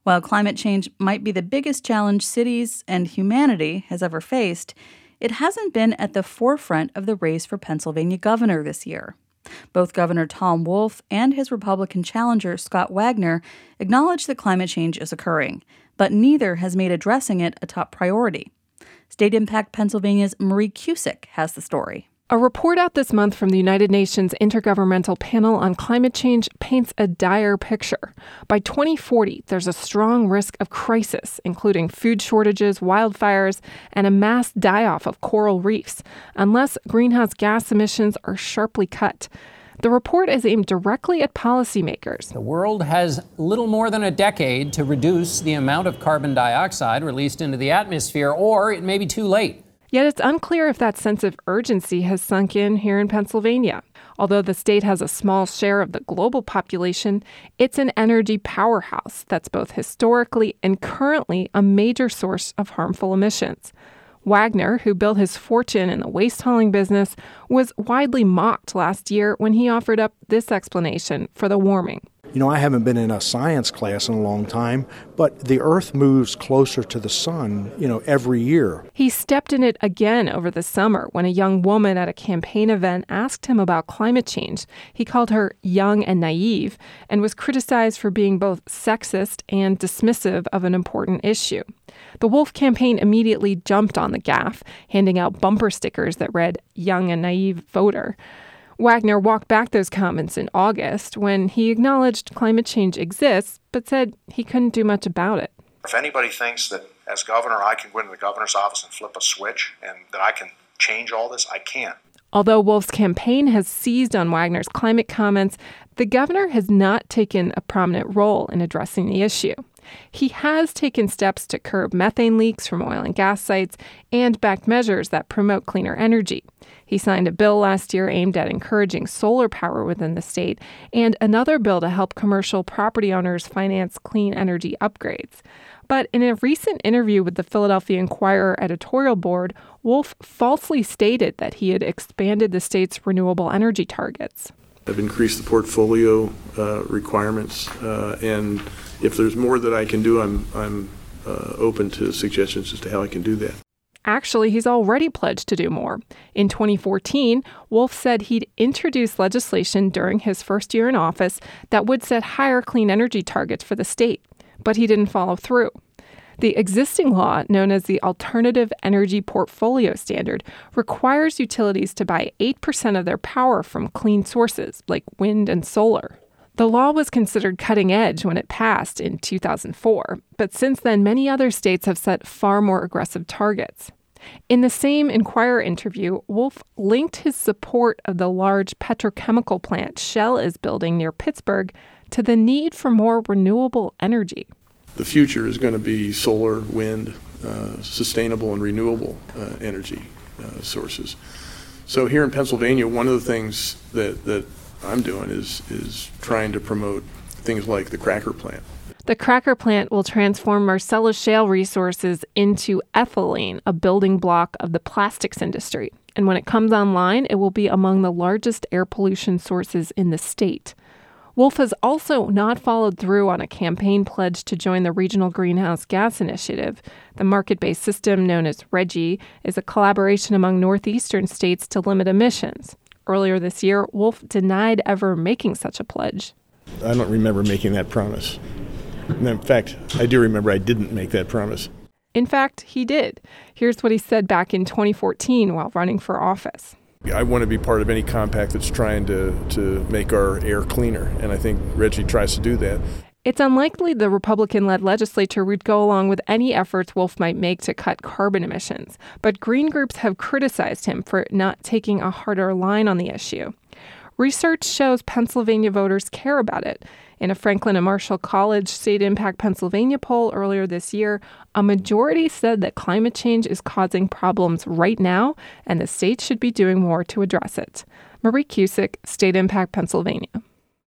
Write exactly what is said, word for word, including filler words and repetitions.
While climate change might be the biggest challenge cities and humanity has ever faced, it hasn't been at the forefront of the race for Pennsylvania governor this year. Both Governor Tom Wolf and his Republican challenger, Scott Wagner, acknowledge that climate change is occurring, but neither has made addressing it a top priority. State Impact Pennsylvania's Marie Cusick has the story. A report out this month from the United Nations Intergovernmental Panel on Climate Change paints a dire picture. By twenty forty, there's a strong risk of crisis, including food shortages, wildfires, and a mass die-off of coral reefs, unless greenhouse gas emissions are sharply cut. The report is aimed directly at policymakers. The world has little more than a decade to reduce the amount of carbon dioxide released into the atmosphere, or it may be too late. Yet it's unclear if that sense of urgency has sunk in here in Pennsylvania. Although the state has a small share of the global population, it's an energy powerhouse that's both historically and currently a major source of harmful emissions. Wagner, who built his fortune in the waste hauling business, was widely mocked last year when he offered up this explanation for the warming. You know, I haven't been in a science class in a long time, but the Earth moves closer to the sun, you know, every year. He stepped in it again over the summer when a young woman at a campaign event asked him about climate change. He called her young and naive and was criticized for being both sexist and dismissive of an important issue. The Wolf campaign immediately jumped on the gaffe, handing out bumper stickers that read, "Young and Naive Voter." Wagner walked back those comments in August when he acknowledged climate change exists, but said he couldn't do much about it. If anybody thinks that as governor I can go into the governor's office and flip a switch and that I can change all this, I can't. Although Wolf's campaign has seized on Wagner's climate comments, the governor has not taken a prominent role in addressing the issue. He has taken steps to curb methane leaks from oil and gas sites and backed measures that promote cleaner energy. He signed a bill last year aimed at encouraging solar power within the state and another bill to help commercial property owners finance clean energy upgrades. But in a recent interview with the Philadelphia Inquirer editorial board, Wolf falsely stated that he had expanded the state's renewable energy targets. I've increased the portfolio uh, requirements, uh, and if there's more that I can do, I'm, I'm uh, open to suggestions as to how I can do that. Actually, he's already pledged to do more. In twenty fourteen, Wolf said he'd introduce legislation during his first year in office that would set higher clean energy targets for the state, but he didn't follow through. The existing law, known as the Alternative Energy Portfolio Standard, requires utilities to buy eight percent of their power from clean sources like wind and solar. The law was considered cutting edge when it passed in two thousand four, but since then many other states have set far more aggressive targets. In the same Inquirer interview, Wolf linked his support of the large petrochemical plant Shell is building near Pittsburgh to the need for more renewable energy. The future is going to be solar, wind, uh, sustainable and renewable uh, energy uh, sources. So here in Pennsylvania, one of the things that, that I'm doing is is trying to promote things like the cracker plant. The cracker plant will transform Marcellus Shale resources into ethylene, a building block of the plastics industry. And when it comes online, it will be among the largest air pollution sources in the state. Wolf has also not followed through on a campaign pledge to join the Regional Greenhouse Gas Initiative. The market-based system known as RGGI is a collaboration among northeastern states to limit emissions. Earlier this year, Wolf denied ever making such a pledge. I don't remember making that promise. In fact, I do remember I didn't make that promise. In fact, he did. Here's what he said back in twenty fourteen while running for office. I want to be part of any compact that's trying to, to make our air cleaner, and I think RGGI tries to do that. It's unlikely the Republican-led legislature would go along with any efforts Wolf might make to cut carbon emissions, but green groups have criticized him for not taking a harder line on the issue. Research shows Pennsylvania voters care about it. In a Franklin and Marshall College State Impact Pennsylvania poll earlier this year, a majority said that climate change is causing problems right now, and the state should be doing more to address it. Marie Cusick, State Impact Pennsylvania.